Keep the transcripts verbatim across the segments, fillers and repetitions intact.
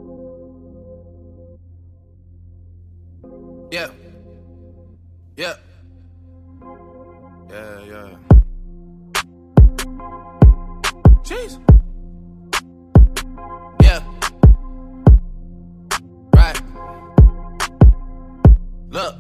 Yeah. Yeah. Yeah, yeah. Jeez. Yeah. Right. Look.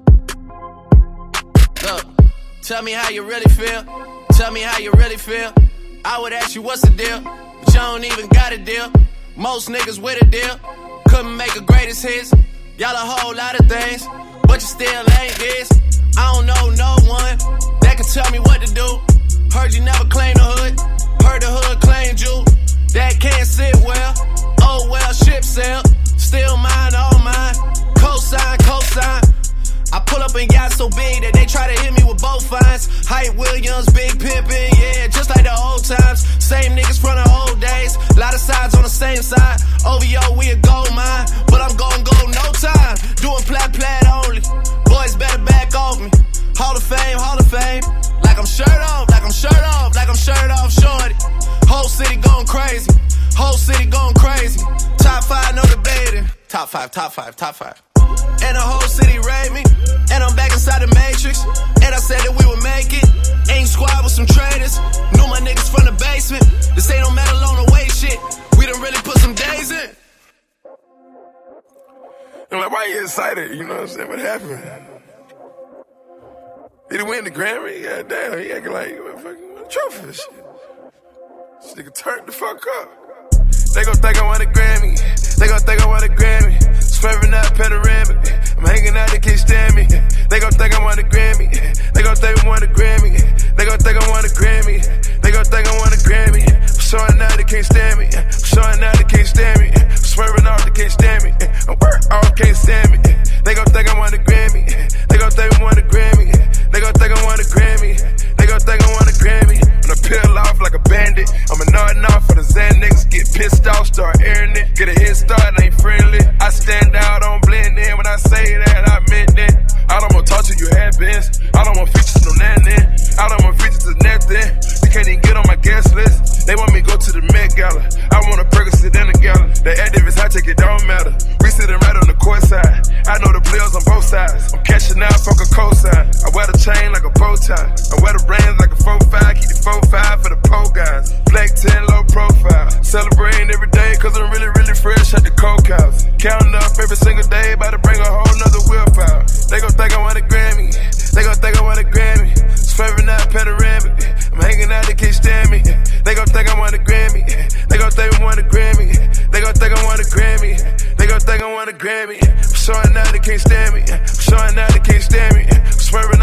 Look. Tell me how you really feel. Tell me how you really feel. I would ask you what's the deal, but you don't even got a deal. Most niggas with a deal couldn't make a greatest hits. Y'all a whole lot of things, but you still ain't this. I don't know no one that can tell me what to do. Heard you never claimed the hood. Heard the hood claimed you. That can't sit well. Oh well, ship sail. Still mine, all mine. Cosign, cosign. I pull up in yachts so big that they try to hit me with both fines. Hype Williams, big pimpin', yeah, just like the old times. Same niggas from the old days. Lot of sides on the same side. O V O, we a gold mine, but I'm gon' go no time. Doing plat plat only. Boys better back off me. Hall of Fame, Hall of Fame. Like I'm shirt off, like I'm shirt off, like I'm shirt off, shorty. Whole city going crazy. Whole city going crazy. Top five, no debating. Top five, top five, top five. And the whole city raid me. And I'm back inside the Matrix. And I said that we would make it. Ain't squad with some traders. Knew my niggas from the basement. This ain't no metal on the way shit. We done really put some days in. I'm like, why you excited? You know what I'm saying? What happened? Did he win the Grammy? Yeah, damn. He acting like what fucking trophy and shit. This nigga turned the fuck up. They gon' think I want a Grammy. They gon' think I want a Grammy. Swerving out panoramic. I'm hanging out, they can't stand me. They gon' think I want a Grammy. They gon' think I want a Grammy. They gon' think I want a Grammy. They gon' think I want a Grammy. I'm showing out, they can't stand me. I'm showing out, they can't stand me. I'm swerving off, they can't stand me. I'm work off, can't stand me. They gon' think I want a Grammy. They gon' think I want a Grammy. They gon' think I want a Grammy. They gon' think I want a Grammy. When I peel off like a bandit, I'm a nodding off for the Zan niggas. Get pissed off, start airing it. Get a head start, ain't friendly. I stand out, don't blend in. When I say that, I meant it. I don't want to talk to you, have-beens. I don't want features, no nothing. I don't want features to nothing. You can't even get on my guest list. They want me to go to the Met Gala. I want a Percocet in the gallon. The activists, I take it, don't matter. We sitting right on the court side. I know the players on both sides. I'm cashing out, fuck a cosign. I wear the chain like a bow tie. I wear the rings like a four five. Keep the four five for the pole guys. Black ten, low profile. Celebrating every day, cause I'm really, really fresh at the coke house. Counting up every single day, about to bring a whole nother whip out. They gon' think I want a Grammy. They gon' think I want a Grammy. Swerving out panoramic. I'm hanging out, they can't stand me. They gon' think I want a Grammy. They gon' think I want a Grammy. They gon' think I want a Grammy. They gon' think I want a Grammy. I'm showing out, they can't stand me. I'm showing out, they can't stand me. I'm swerving